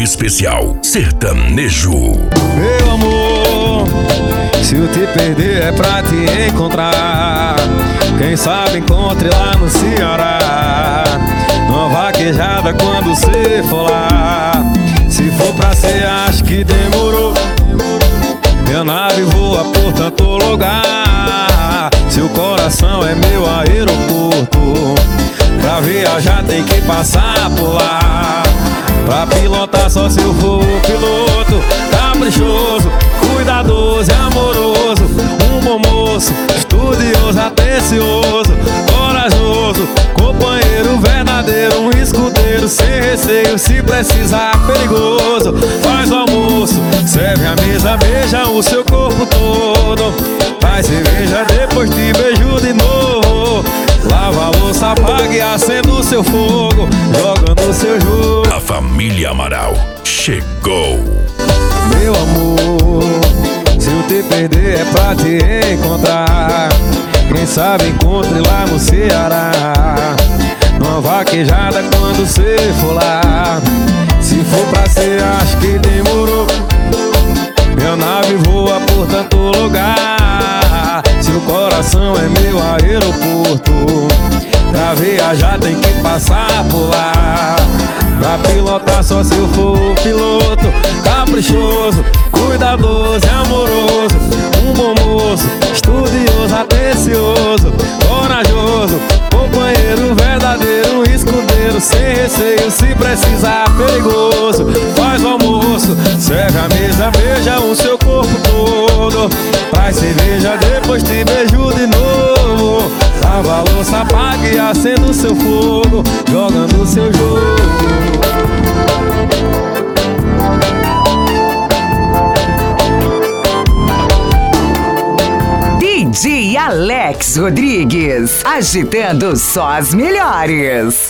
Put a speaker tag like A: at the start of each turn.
A: especial sertanejo.
B: Meu amor, se eu te perder é pra te encontrar. Quem sabe encontre lá no Ceará, numa vaquejada quando cê for lá. Se for pra ser, acho que demorou. Minha nave voa por tanto lugar. Seu coração é meu aeroporto. Pra viajar tem que passar por lá. Pra pilotar só se eu for o piloto. Caprichoso, cuidadoso e amoroso. Um bom moço, estudioso, atencioso, corajoso, companheiro verdadeiro, um escudeiro sem receio, se precisar perigoso. Faz o almoço, serve a mesa, beija o seu corpo todo. Faz cerveja, depois te beijo de novo. Lava a louça, apaga e acenda o seu fogo, jogando o seu jogo.
A: A família Amaral chegou.
B: Meu amor, se eu te perder é pra te encontrar. Quem sabe encontre lá no Ceará, numa vaquejada quando cê for lá. Se for pra ser, acho que demorou. Minha nave voa por tanto lugar. Seu coração é meu aeroporto. Pra viajar tem que passar por lá. Pra pilotar só se eu for o piloto. Caprichoso, cuidadoso e amoroso. Um bom moço, estudioso, atencioso, corajoso, companheiro verdadeiro, um escudeiro sem receio, se precisar perigoso. Faz o almoço, serve a mesa, beija o seu corpo todo. Faz cerveja, depois te beijo de novo. Lava a louça, apaga e acenda o seu fogo, jogando o seu jogo.
C: DJ Alex Rodrigues, agitando só as melhores.